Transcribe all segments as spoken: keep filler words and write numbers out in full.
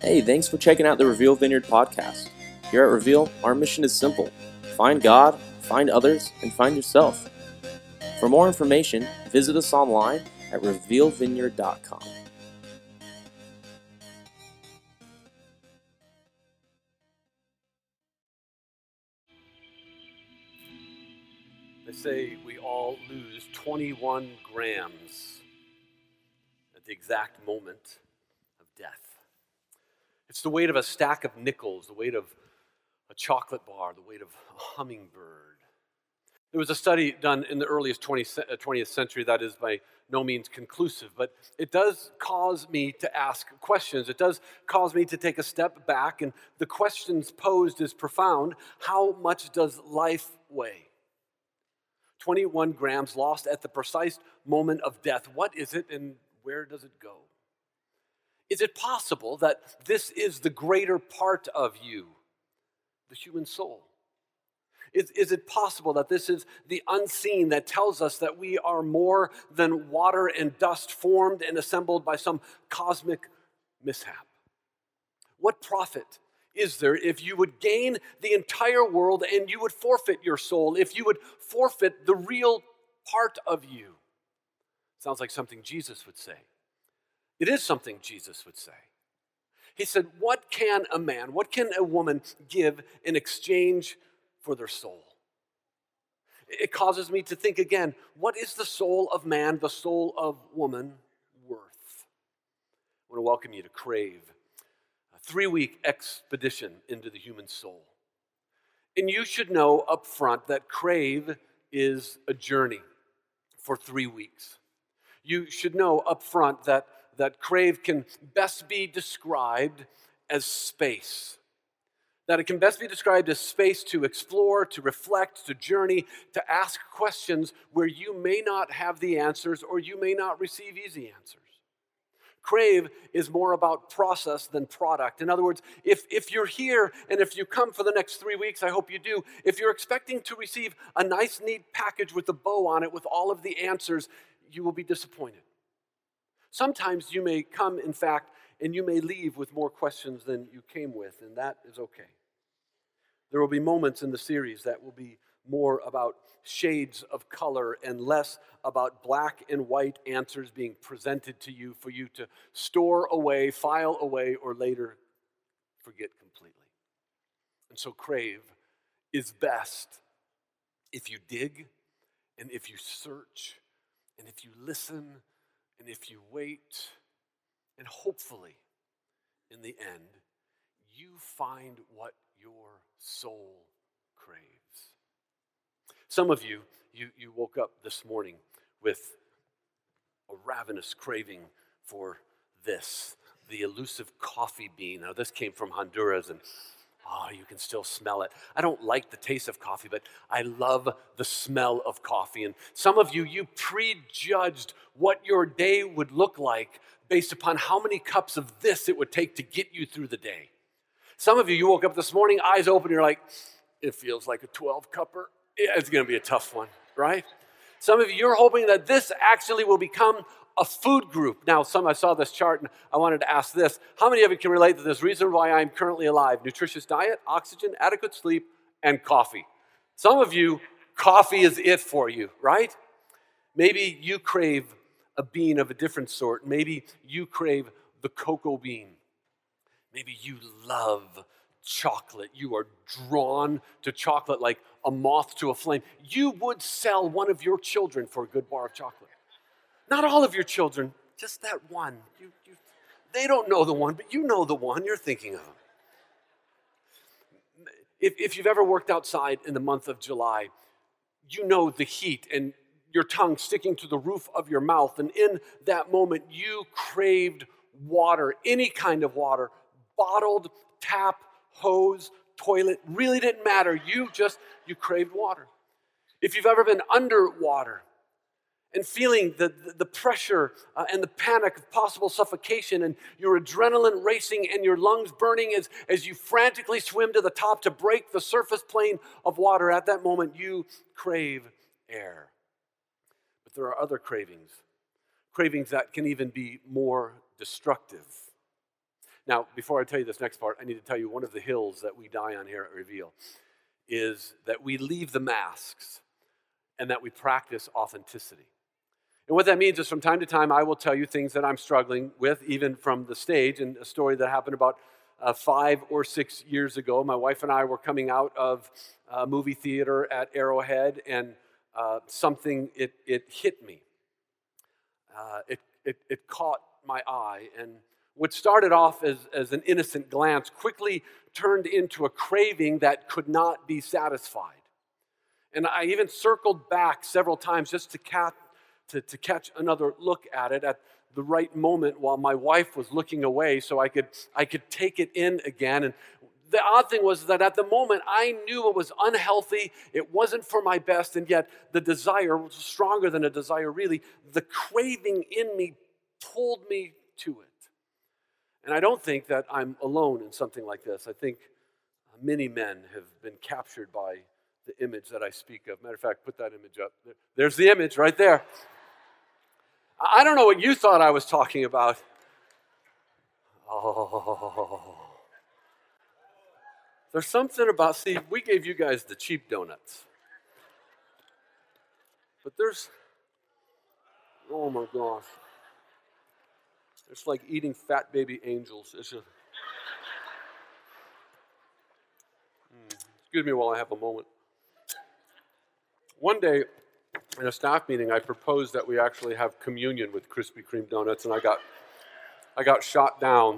Hey, thanks for checking out the Reveal Vineyard podcast. Here at Reveal, our mission is simple: find God, find others, and find yourself. For more information, visit us online at reveal vineyard dot com. They say we all lose twenty-one grams at the exact moment of death. It's the weight of a stack of nickels, the weight of a chocolate bar, the weight of a hummingbird. There was a study done in the earliest twentieth century that is by no means conclusive, but it does cause me to ask questions. It does cause me to take a step back, and the questions posed is profound. How much does life weigh? twenty-one grams lost at the precise moment of death. What is it and where does it go? Is it possible that this is the greater part of you, the human soul? Is, is it possible that this is the unseen that tells us that we are more than water and dust formed and assembled by some cosmic mishap? What profit is there if you would gain the entire world and you would forfeit your soul, if you would forfeit the real part of you? Sounds like something Jesus would say. It is something Jesus would say. He said, what can a man, what can a woman give in exchange for their soul? It causes me to think again, what is the soul of man, the soul of woman worth? I want to welcome you to Crave, a three-week expedition into the human soul. And you should know up front that Crave is a journey for three weeks. You should know up front that, that Crave can best be described as space. That it can best be described as space to explore, to reflect, to journey, to ask questions where you may not have the answers or you may not receive easy answers. Crave is more about process than product. In other words, if, if you're here and if you come for the next three weeks, I hope you do, if you're expecting to receive a nice, neat package with a bow on it with all of the answers, you will be disappointed. Sometimes you may come, in fact, and you may leave with more questions than you came with, and that is okay. There will be moments in the series that will be more about shades of color and less about black and white answers being presented to you for you to store away, file away, or later forget completely. And so Crave is best if you dig and if you search and if you listen and if you wait, and hopefully in the end you find what your soul craves. Some of you, you, you woke up this morning with a ravenous craving for this, the elusive coffee bean. Now, this came from Honduras, and oh, you can still smell it. I don't like the taste of coffee, but I love the smell of coffee. And some of you, you prejudged what your day would look like based upon how many cups of this it would take to get you through the day. Some of you, you woke up this morning, eyes open, you're like, it feels like a twelve-cupper. Yeah, it's going to be a tough one, right? Some of you, you're hoping that this actually will become a food group. Now, some I saw this chart, and I wanted to ask this. How many of you can relate to this? Reason why I'm currently alive: nutritious diet, oxygen, adequate sleep, and coffee. Some of you, coffee is it for you, right? Maybe you crave a bean of a different sort. Maybe you crave the cocoa bean. Maybe you love chocolate. You are drawn to chocolate like a moth to a flame. You would sell one of your children for a good bar of chocolate. Not all of your children, just that one. You, you, they don't know the one, but you know the one you're thinking of. If, if you've ever worked outside in the month of July, you know the heat and your tongue sticking to the roof of your mouth. And in that moment, you craved water, any kind of water, bottled, tap, hose, toilet, really didn't matter. You just, you craved water. If you've ever been underwater and feeling the, the, the pressure uh, and the panic of possible suffocation and your adrenaline racing and your lungs burning as, as you frantically swim to the top to break the surface plane of water, at that moment you crave air. But there are other cravings, cravings that can even be more destructive. Now, before I tell you this next part, I need to tell you one of the hills that we die on here at Reveal is that we leave the masks and that we practice authenticity. And what that means is from time to time, I will tell you things that I'm struggling with, even from the stage. And a story that happened about uh, five or six years ago, my wife and I were coming out of a movie theater at Arrowhead, and uh, something, it, it hit me. Uh, it, it, it caught my eye, and what started off as, as an innocent glance quickly turned into a craving that could not be satisfied. And I even circled back several times just to, cat, to, to catch another look at it at the right moment while my wife was looking away so I could, I could take it in again. And the odd thing was that at the moment I knew it was unhealthy, it wasn't for my best, and yet the desire was stronger than a desire really. The craving in me pulled me to it. And I don't think that I'm alone in something like this. I think many men have been captured by the image that I speak of. Matter of fact, put that image up. There's the image right there. I don't know what you thought I was talking about. Oh. There's something about, see, we gave you guys the cheap donuts. But there's, oh my gosh. It's like eating fat baby angels. It's a, mm, excuse me while I have a moment. One day in a staff meeting, I proposed that we actually have communion with Krispy Kreme donuts, and I got, I got shot down.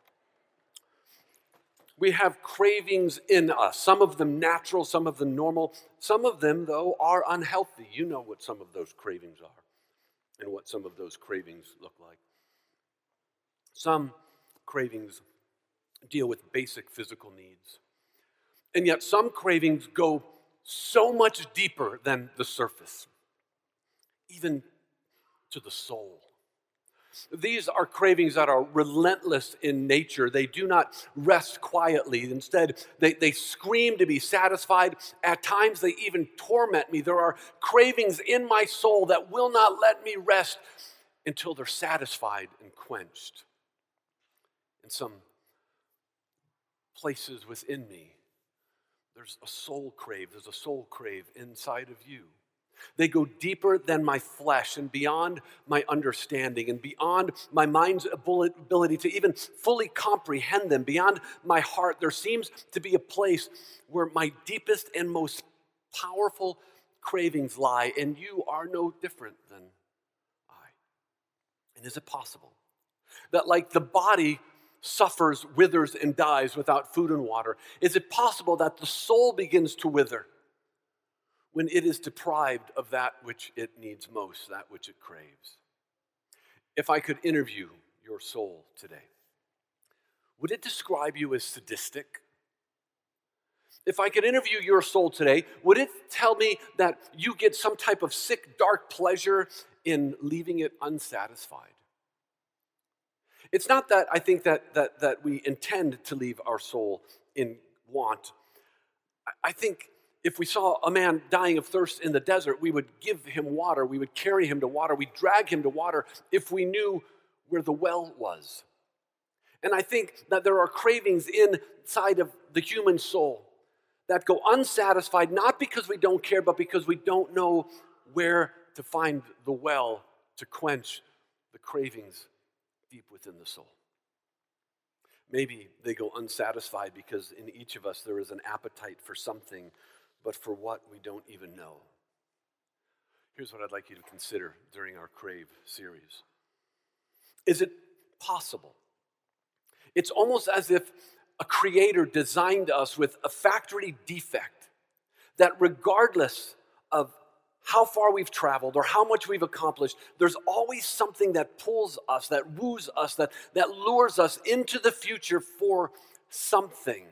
We have cravings in us, some of them natural, some of them normal. Some of them, though, are unhealthy. You know what some of those cravings are and what some of those cravings look like. Some cravings deal with basic physical needs. And yet some cravings go so much deeper than the surface, even to the soul. These are cravings that are relentless in nature. They do not rest quietly. Instead, they, they scream to be satisfied. At times, they even torment me. There are cravings in my soul that will not let me rest until they're satisfied and quenched. In some places within me, there's a soul crave. There's a soul crave inside of you. They go deeper than my flesh and beyond my understanding and beyond my mind's ability to even fully comprehend them. Beyond my heart, there seems to be a place where my deepest and most powerful cravings lie, and you are no different than I. And is it possible that, like the body suffers, withers, and dies without food and water, is it possible that the soul begins to wither when it is deprived of that which it needs most, that which it craves? If I could interview your soul today, would it describe you as sadistic? If I could interview your soul today, would it tell me that you get some type of sick, dark pleasure in leaving it unsatisfied? It's not that I think that, that, that we intend to leave our soul in want. I think if we saw a man dying of thirst in the desert, we would give him water. We would carry him to water. We'd drag him to water if we knew where the well was. And I think that there are cravings inside of the human soul that go unsatisfied, not because we don't care, but because we don't know where to find the well to quench the cravings deep within the soul. Maybe they go unsatisfied because in each of us there is an appetite for something, but for what we don't even know. Here's what I'd like you to consider during our Crave series. Is it possible? It's almost as if a creator designed us with a factory defect that regardless of how far we've traveled or how much we've accomplished, there's always something that pulls us, that woos us, that, that lures us into the future for something.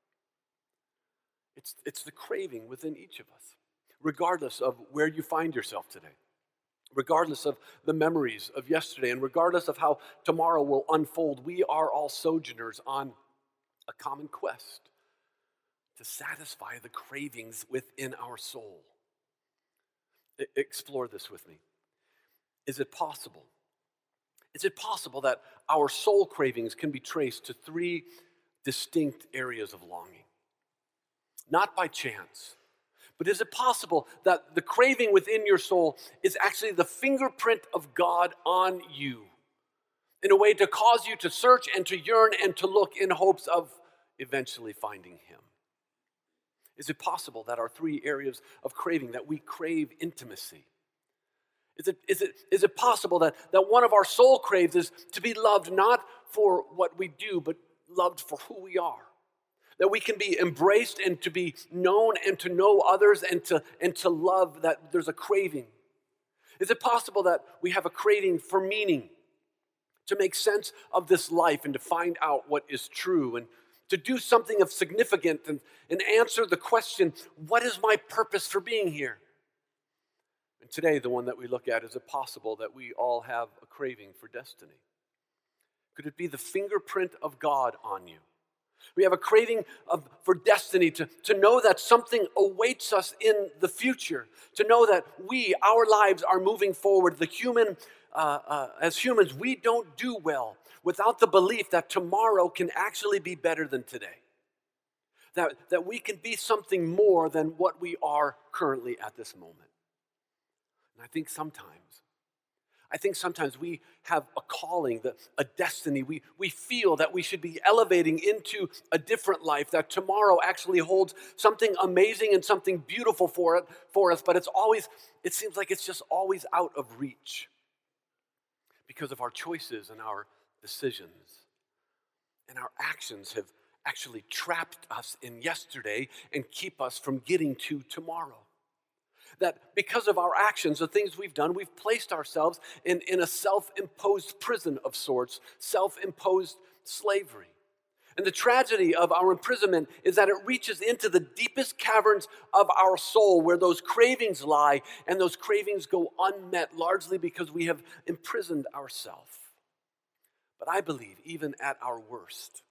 It's, it's the craving within each of us, regardless of where you find yourself today, regardless of the memories of yesterday, and regardless of how tomorrow will unfold. We are all sojourners on a common quest to satisfy the cravings within our soul. Explore this with me. Is it possible? Is it possible that our soul cravings can be traced to three distinct areas of longing? Not by chance, but is it possible that the craving within your soul is actually the fingerprint of God on you in a way to cause you to search and to yearn and to look in hopes of eventually finding Him? Is it possible that our three areas of craving, that we crave intimacy? Is it, is it, is it possible that, that one of our soul craves is to be loved not for what we do, but loved for who we are? That we can be embraced and to be known and to know others and to, and to love, that there's a craving. Is it possible that we have a craving for meaning, to make sense of this life and to find out what is true and to do something of significance and, and answer the question, what is my purpose for being here? And today, the one that we look at, is it possible that we all have a craving for destiny? Could it be the fingerprint of God on you? We have a craving of, for destiny, to, to know that something awaits us in the future, to know that we, our lives are moving forward. The human, uh, uh, as humans, we don't do well without the belief that tomorrow can actually be better than today. That, that we can be something more than what we are currently at this moment. And I think sometimes, I think sometimes we have a calling, the, a destiny. We, we feel that we should be elevating into a different life, that tomorrow actually holds something amazing and something beautiful for it, for us, but it's always, it seems like it's just always out of reach because of our choices and our decisions. And our actions have actually trapped us in yesterday and keep us from getting to tomorrow. That because of our actions, the things we've done, we've placed ourselves in, in a self-imposed prison of sorts, self-imposed slavery. And the tragedy of our imprisonment is that it reaches into the deepest caverns of our soul where those cravings lie, and those cravings go unmet, largely because we have imprisoned ourselves. But I believe even at our worst,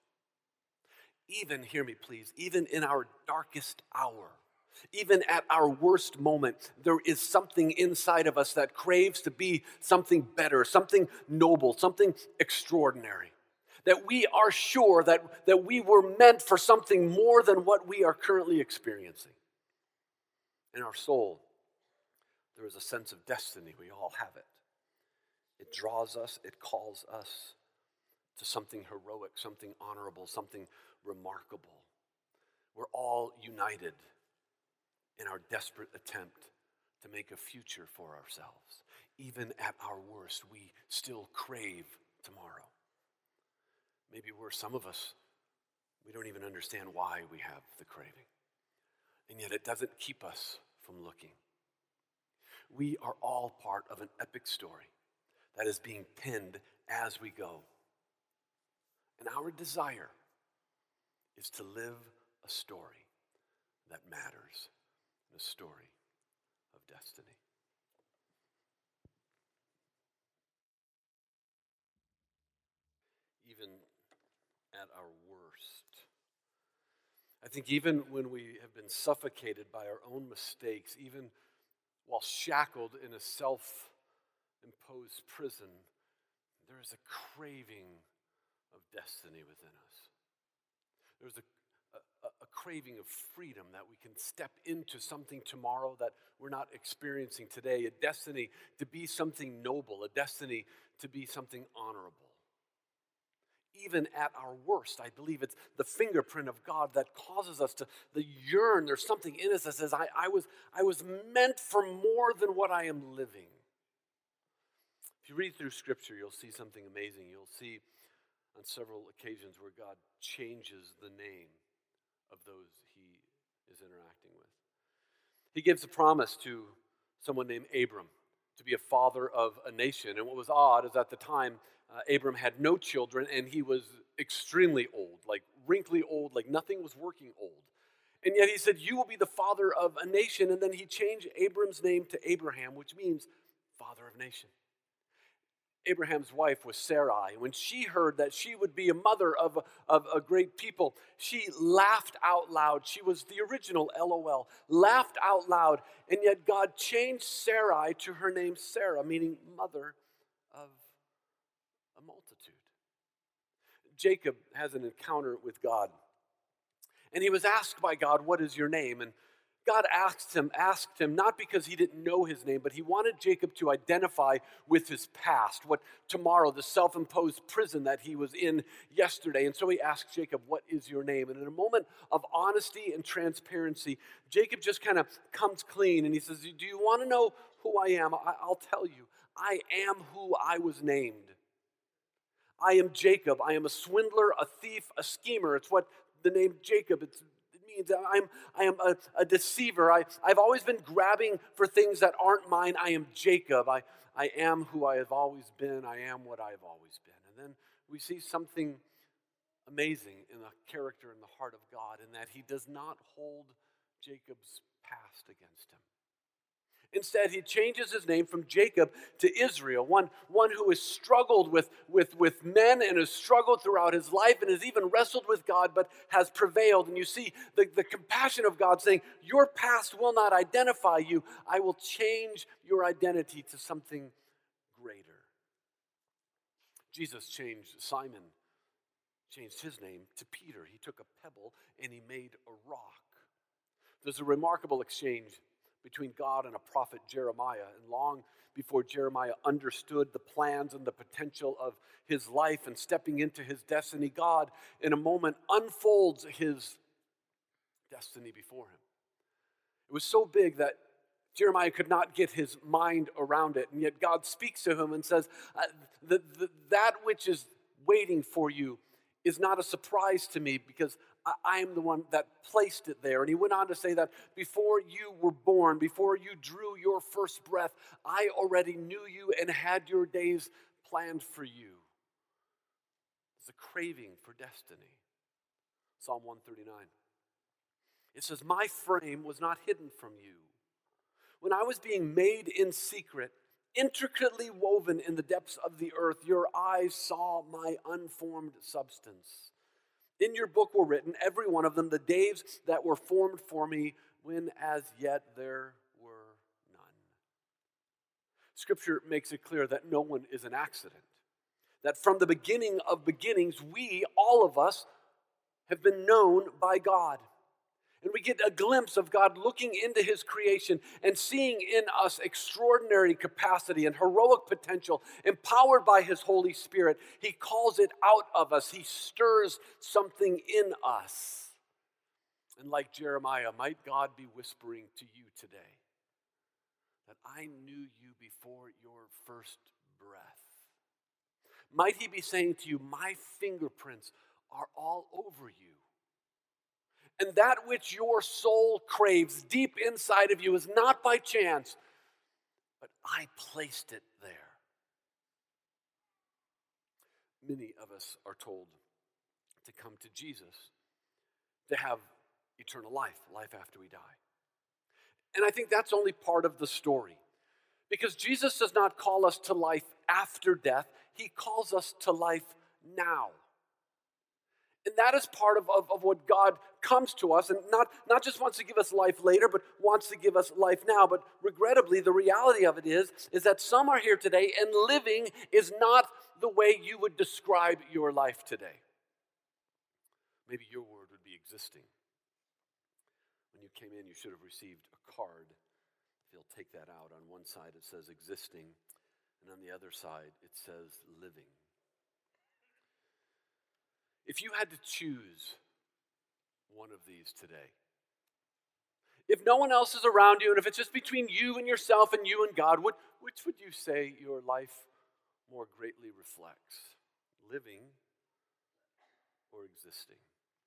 even, hear me please, even in our darkest hour, even at our worst moment, there is something inside of us that craves to be something better, something noble, something extraordinary. That we are sure that, that we were meant for something more than what we are currently experiencing. In our soul, there is a sense of destiny. We all have it. It draws us, it calls us to something heroic, something honorable, something remarkable. We're all united in our desperate attempt to make a future for ourselves. Even at our worst, we still crave tomorrow. Maybe we're some of us, we don't even understand why we have the craving. And yet it doesn't keep us from looking. We are all part of an epic story that is being penned as we go. And our desire is to live a story that matters. The story of destiny. Even at our worst, I think even when we have been suffocated by our own mistakes, even while shackled in a self-imposed prison, there is a craving of destiny within us. There's a A, a craving of freedom, that we can step into something tomorrow that we're not experiencing today, a destiny to be something noble, a destiny to be something honorable. Even at our worst, I believe it's the fingerprint of God that causes us to the yearn. There's something in us that says, I, I, was, I was meant for more than what I am living. If you read through Scripture, you'll see something amazing. You'll see on several occasions where God changes the name of those he is interacting with. He gives a promise to someone named Abram to be a father of a nation. And what was odd is at the time, uh, Abram had no children, and he was extremely old, like wrinkly old, like nothing was working old. And yet he said, you will be the father of a nation. And then he changed Abram's name to Abraham, which means father of nation. Abraham's wife was Sarai. When she heard that she would be a mother of, of a great people, she laughed out loud. She was the original L O L, laughed out loud. And yet God changed Sarai to her name Sarah, meaning mother of multitude. Jacob has an encounter with God. And he was asked by God, what is your name? And God asked him, asked him not because he didn't know his name, but he wanted Jacob to identify with his past, what tomorrow, the self-imposed prison that he was in yesterday. And so he asked Jacob, what is your name? And in a moment of honesty and transparency, Jacob just kind of comes clean and he says, do you want to know who I am? I- I'll tell you. I am who I was named. I am Jacob. I am a swindler, a thief, a schemer. It's what the name Jacob, it's, it means I'm, I am a, a deceiver. I, I've always been grabbing for things that aren't mine. I am Jacob. I, I am who I have always been. I am what I have always been. And then we see something amazing in the character and the heart of God in that he does not hold Jacob's past against him. Instead, he changes his name from Jacob to Israel, one, one who has struggled with, with, with men and has struggled throughout his life and has even wrestled with God, but has prevailed. And you see the, the compassion of God saying, your past will not identify you. I will change your identity to something greater. Jesus changed Simon, changed his name to Peter. He took a pebble and he made a rock. There's a remarkable exchange between God and a prophet Jeremiah. And long before Jeremiah understood the plans and the potential of his life and stepping into his destiny, God, in a moment, unfolds his destiny before him. It was so big that Jeremiah could not get his mind around it. And yet God speaks to him and says, uh, the, the, that which is waiting for you is not a surprise to me because I, I am the one that placed it there. And he went on to say that before you were born, before you drew your first breath, I already knew you and had your days planned for you. It's a craving for destiny. Psalm one thirty-nine. It says, my frame was not hidden from you. When I was being made in secret, intricately woven in the depths of the earth, your eyes saw my unformed substance. In your book were written, every one of them, the days that were formed for me, when as yet there were none. Scripture makes it clear that no one is an accident. That from the beginning of beginnings, we, all of us, have been known by God. And we get a glimpse of God looking into his creation and seeing in us extraordinary capacity and heroic potential, empowered by his Holy Spirit. He calls it out of us. He stirs something in us. And like Jeremiah, might God be whispering to you today that I knew you before your first breath. Might he be saying to you, my fingerprints are all over you. And that which your soul craves deep inside of you is not by chance, but I placed it there. Many of us are told to come to Jesus to have eternal life, life after we die. And I think that's only part of the story. Because Jesus does not call us to life after death. He calls us to life now. And that is part of, of, of what God comes to us, and not, not just wants to give us life later, but wants to give us life now. But regrettably, the reality of it is, is that some are here today, and living is not the way you would describe your life today. Maybe your word would be existing. When you came in, you should have received a card. If you'll take that out, on one side it says existing, and on the other side it says living. If you had to choose one of these today, if no one else is around you, and if it's just between you and yourself and you and God, what, which would you say your life more greatly reflects? Living or existing?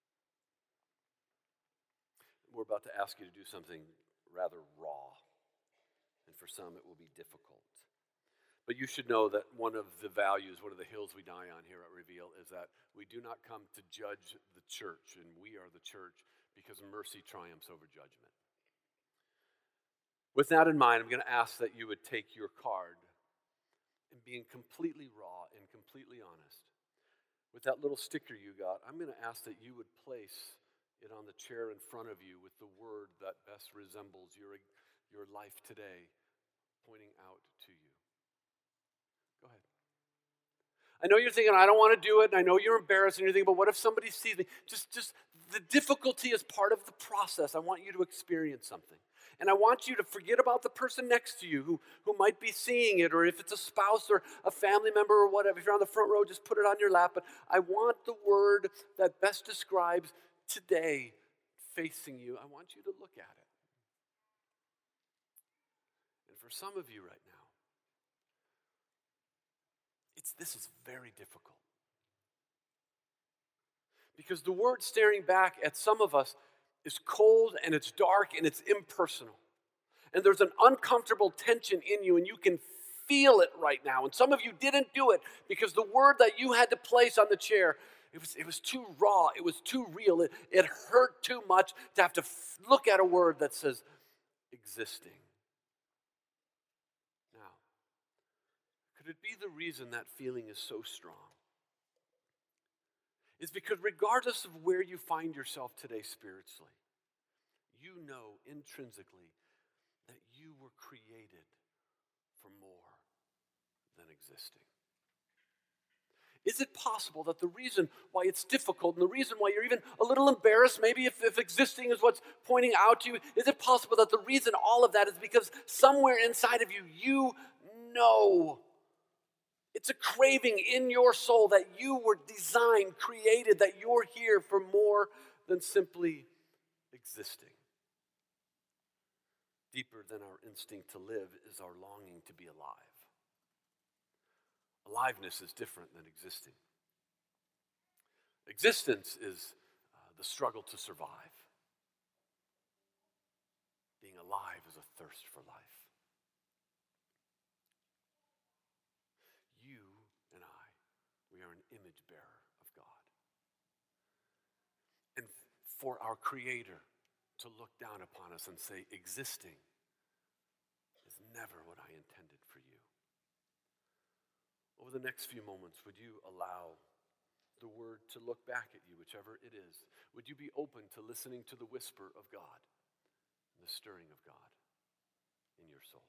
We're about to ask you to do something rather raw, and for some it will be difficult. But you should know that one of the values, one of the hills we die on here at Reveal is that we do not come to judge the church, and we are the church because mercy triumphs over judgment. With that in mind, I'm going to ask that you would take your card and being completely raw and completely honest. With that little sticker you got, I'm going to ask that you would place it on the chair in front of you with the word that best resembles your, your life today pointing out to you. Go ahead. I know you're thinking, I don't want to do it, and I know you're embarrassed, and you're thinking, but what if somebody sees me? Just, just the difficulty is part of the process. I want you to experience something. And I want you to forget about the person next to you who, who might be seeing it, or if it's a spouse or a family member or whatever. If you're on the front row, just put it on your lap. But I want the word that best describes today facing you. I want you to look at it. And for some of you right now, it's, this is very difficult. Because the word staring back at some of us is cold and it's dark and it's impersonal. And there's an uncomfortable tension in you and you can feel it right now. And some of you didn't do it because the word that you had to place on the chair, it was, it was too raw, it was too real, it, it hurt too much to have to f- look at a word that says existing. Could it be the reason that feeling is so strong? It's because regardless of where you find yourself today spiritually, you know intrinsically that you were created for more than existing. Is it possible that the reason why it's difficult and the reason why you're even a little embarrassed, maybe if, if existing is what's pointing out to you, is it possible that the reason all of that is because somewhere inside of you, you know it's a craving in your soul that you were designed, created, that you're here for more than simply existing. Deeper than our instinct to live is our longing to be alive. Aliveness is different than existing. Existence is uh, the struggle to survive. Being alive is a thirst for life. You and I, we are an image bearer of God. And for our Creator to look down upon us and say, existing is never what I intended for you. Over the next few moments, would you allow the word to look back at you, whichever it is? Would you be open to listening to the whisper of God, the stirring of God in your soul?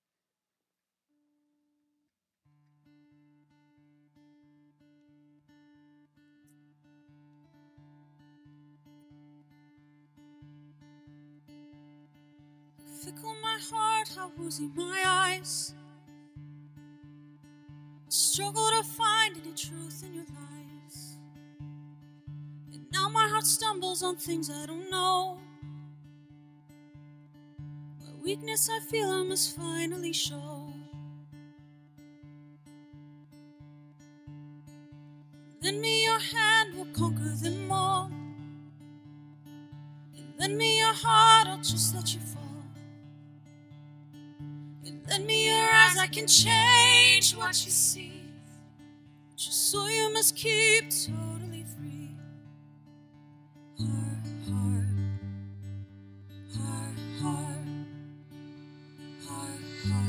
Fickle my heart, how woozy my eyes. Struggle to find any truth in your lies. And now my heart stumbles on things I don't know. My weakness I feel I must finally show. Lend me your hand, we'll conquer them all. And lend me your heart, I'll just let you fall. And lend me your eyes, I can change what you see. Just so you must keep totally free. Heart, heart, heart, heart, heart,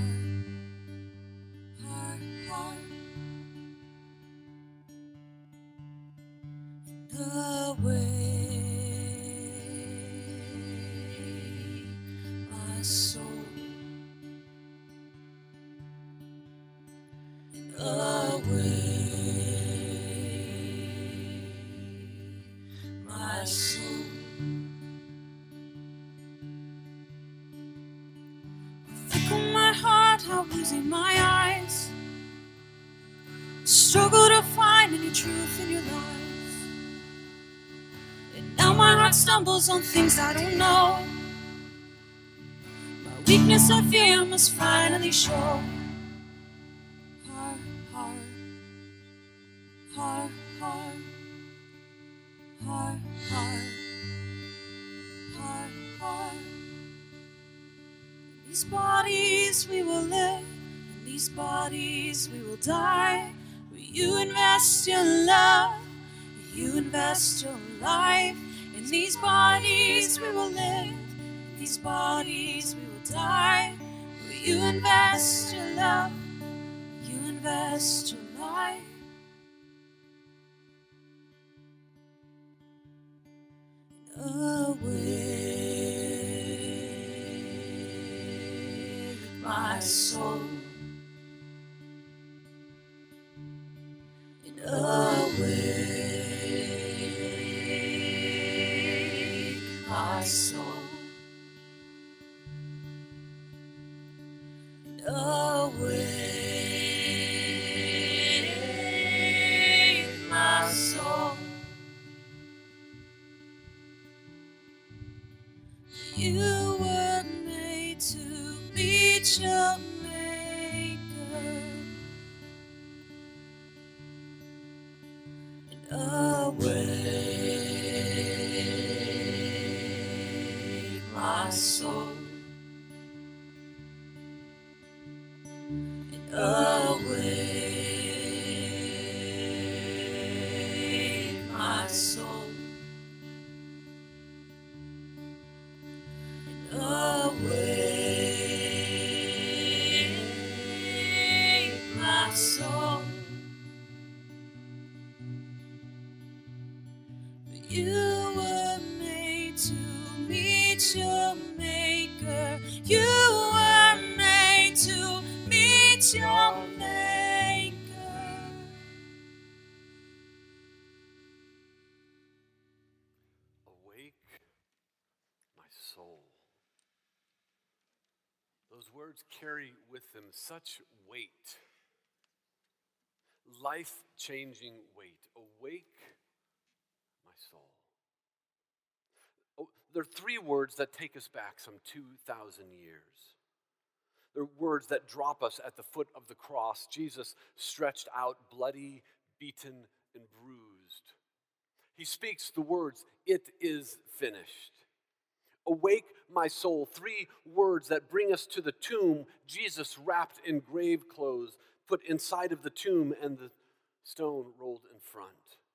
heart, heart, heart. The way, my soul. Losing my eyes, struggle to find any truth in your lies. And now my heart stumbles on things I don't know. My weakness I fear I must finally show. Heart, heart, heart, heart, heart, heart, heart, heart. In these bodies we will live. In these bodies we will die. Will you invest your love? Will you invest your life? In these bodies we will live. In these bodies we will die. Will you invest your love? Will you invest your life? Away my soul. Awake, my soul. Awake, my soul. You were made to meet your Maker. Awake, my soul. Awake, my soul. Awake, my soul. You were made to meet your Maker. You were made to meet your Maker. Awake, my soul. Those words carry with them such weight, life-changing weight. Awake, my soul. Oh, there are three words that take us back some two thousand years. They're words that drop us at the foot of the cross. Jesus stretched out, bloody, beaten, and bruised. He speaks the words, "It is finished." Awake, my soul. Three words that bring us to the tomb. Jesus wrapped in grave clothes, put inside of the tomb, and the stone rolled in front.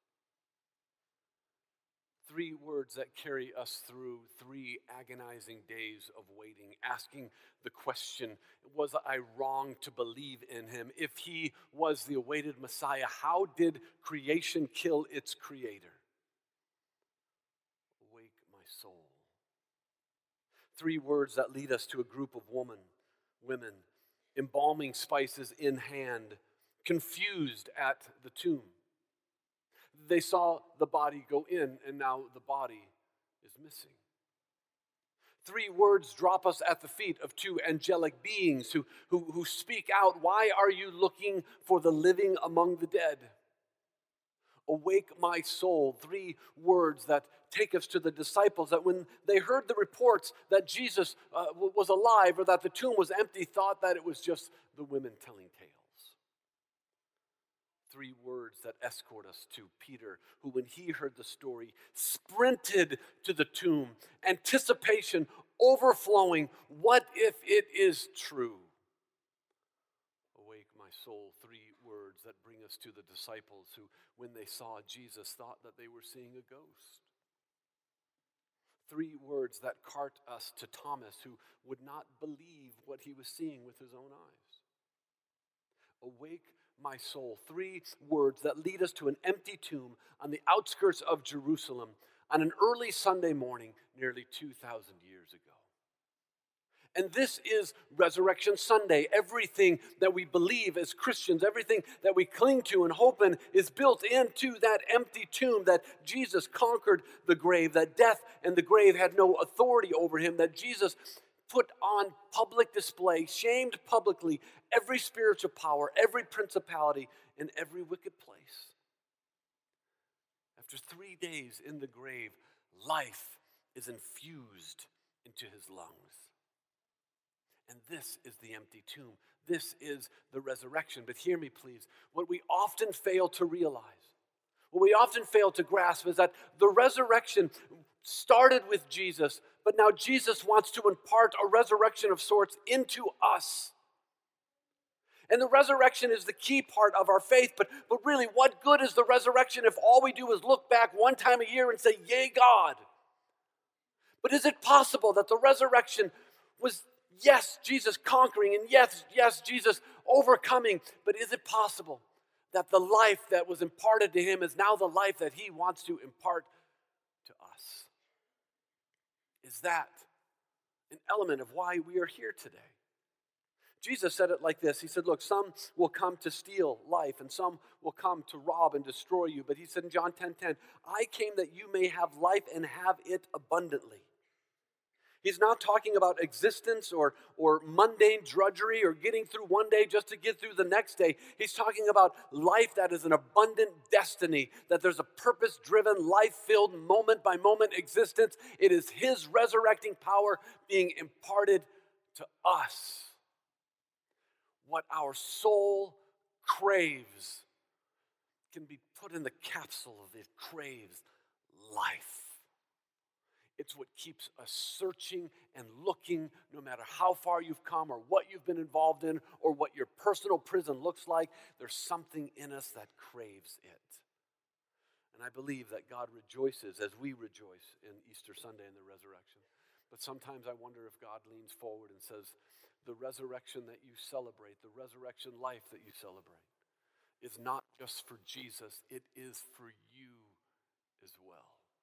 Three words that carry us through three agonizing days of waiting, asking the question, was I wrong to believe in him? If he was the awaited Messiah, how did creation kill its creator? Awake, my soul. Three words that lead us to a group of women, women, embalming spices in hand, confused at the tomb. They saw the body go in, and now the body is missing. Three words drop us at the feet of two angelic beings who, who, who speak out, "Why are you looking for the living among the dead?" Awake, my soul. Three words that take us to the disciples that when they heard the reports that Jesus uh, was alive or that the tomb was empty, thought that it was just the women telling tales. Three words that escort us to Peter, who when he heard the story, sprinted to the tomb, anticipation overflowing. What if it is true? Awake, my soul. Three words that bring us to the disciples who, when they saw Jesus, thought that they were seeing a ghost. Three words that cart us to Thomas, who would not believe what he was seeing with his own eyes. Awake, my soul. Three words that lead us to an empty tomb on the outskirts of Jerusalem on an early Sunday morning nearly two thousand years ago. And this is Resurrection Sunday. Everything that we believe as Christians, everything that we cling to and hope in is built into that empty tomb, that Jesus conquered the grave, that death and the grave had no authority over him, that Jesus put on public display, shamed publicly every spiritual power, every principality, and every wicked place. After three days in the grave, life is infused into his lungs. And this is the empty tomb. This is the resurrection. But hear me, please. What we often fail to realize, what we often fail to grasp is that the resurrection started with Jesus, but now Jesus wants to impart a resurrection of sorts into us. And the resurrection is the key part of our faith, but, but really, what good is the resurrection if all we do is look back one time a year and say, "Yay, God"? But is it possible that the resurrection was, yes, Jesus conquering, and yes, yes, Jesus overcoming, but is it possible that the life that was imparted to him is now the life that he wants to impart to us? Is that an element of why we are here today? Jesus said it like this. He said, look, some will come to steal life, and some will come to rob and destroy you. But he said in John ten ten, I came that you may have life and have it abundantly. He's not talking about existence or, or mundane drudgery or getting through one day just to get through the next day. He's talking about life that is an abundant destiny, that there's a purpose-driven, life-filled, moment-by-moment existence. It is his resurrecting power being imparted to us. What our soul craves can be put in the capsule of it craves life. It's what keeps us searching and looking no matter how far you've come or what you've been involved in or what your personal prison looks like. There's something in us that craves it. And I believe that God rejoices as we rejoice in Easter Sunday and the resurrection. But sometimes I wonder if God leans forward and says, the resurrection that you celebrate, the resurrection life that you celebrate, is not just for Jesus, it is for you as well.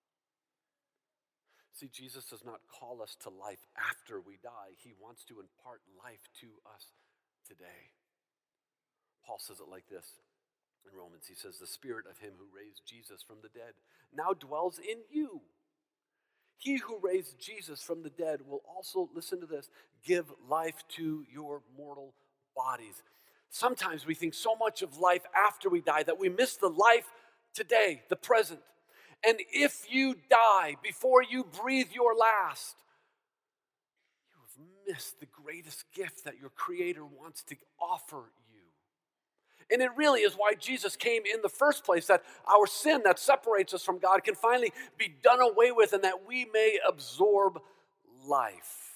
See, Jesus does not call us to life after we die. He wants to impart life to us today. Paul says it like this in Romans. He says, the Spirit of him who raised Jesus from the dead now dwells in you. He who raised Jesus from the dead will also, listen to this, give life to your mortal bodies. Sometimes we think so much of life after we die that we miss the life today, the present. And if you die before you breathe your last, you have missed the greatest gift that your Creator wants to offer you. And it really is why Jesus came in the first place, that our sin that separates us from God can finally be done away with and that we may absorb life.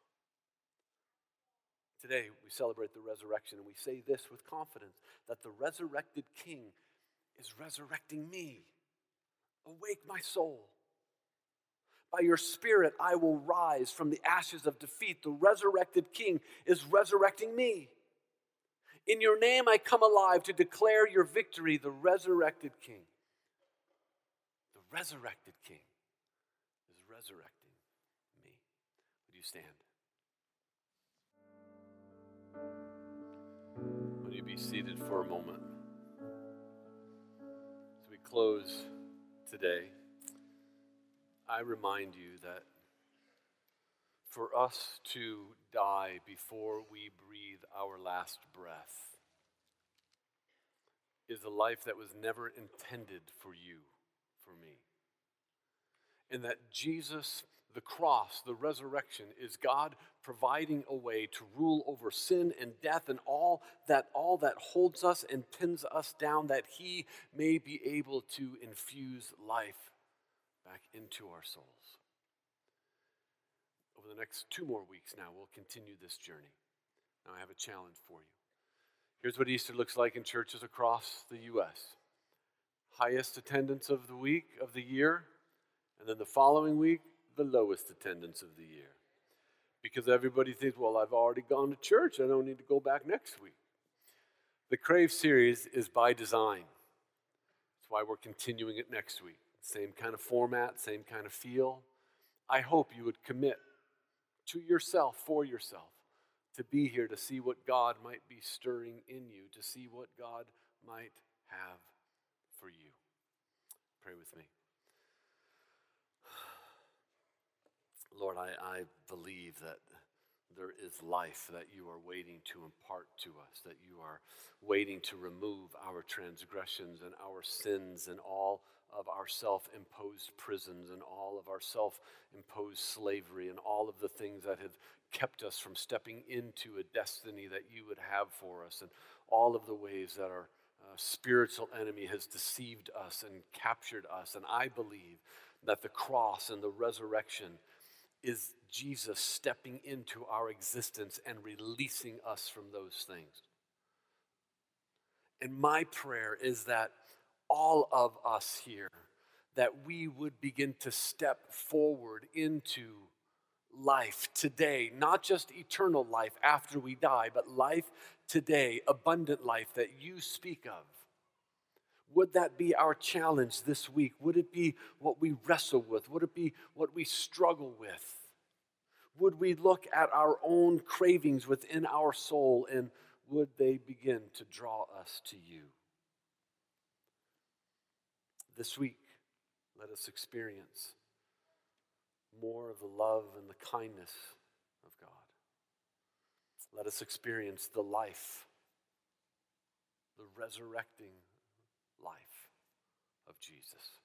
Today, we celebrate the resurrection, and we say this with confidence, that the resurrected King is resurrecting me. Awake my soul. By your Spirit, I will rise from the ashes of defeat. The resurrected King is resurrecting me. In your name, I come alive to declare your victory, the resurrected King. The resurrected King is resurrecting me. Would you stand? Would you be seated for a moment? As we close today, I remind you that for us to die before we breathe our last breath is a life that was never intended for you, for me. And that Jesus, the cross, the resurrection, is God providing a way to rule over sin and death and all that all that holds us and pins us down, that he may be able to infuse life back into our souls. Over the next two more weeks now, we'll continue this journey. Now I have a challenge for you. Here's what Easter looks like in churches across the U S Highest attendance of the week, of the year, and then the following week, the lowest attendance of the year. Because everybody thinks, well, I've already gone to church, I don't need to go back next week. The Crave series is by design. That's why we're continuing it next week. Same kind of format, same kind of feel. I hope you would commit to yourself, for yourself, to be here to see what God might be stirring in you, to see what God might have for you. Pray with me. Lord, I, I believe that there is life that you are waiting to impart to us, that you are waiting to remove our transgressions and our sins and all of our self-imposed prisons and all of our self-imposed slavery and all of the things that have kept us from stepping into a destiny that you would have for us, and all of the ways that our uh, spiritual enemy has deceived us and captured us. And I believe that the cross and the resurrection is Jesus stepping into our existence and releasing us from those things. And my prayer is that all of us here, that we would begin to step forward into life today, not just eternal life after we die, but life today, abundant life that you speak of. Would that be our challenge this week? Would it be what we wrestle with? Would it be what we struggle with? Would we look at our own cravings within our soul, and would they begin to draw us to you? This week, let us experience more of the love and the kindness of God. Let us experience the life, the resurrecting life of Jesus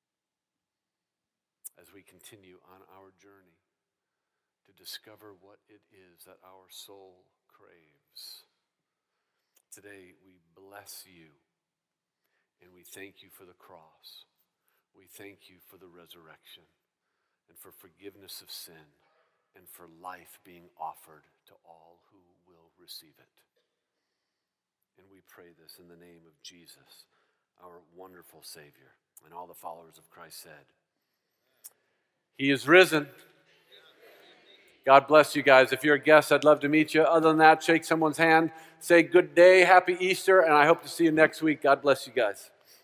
as we continue on our journey to discover what it is that our soul craves. Today, we bless you and we thank you for the cross. We thank you for the resurrection and for forgiveness of sin and for life being offered to all who will receive it. And we pray this in the name of Jesus, our wonderful Savior. And all the followers of Christ said, He is risen. God bless you guys. If you're a guest, I'd love to meet you. Other than that, shake someone's hand, say good day, happy Easter, and I hope to see you next week. God bless you guys.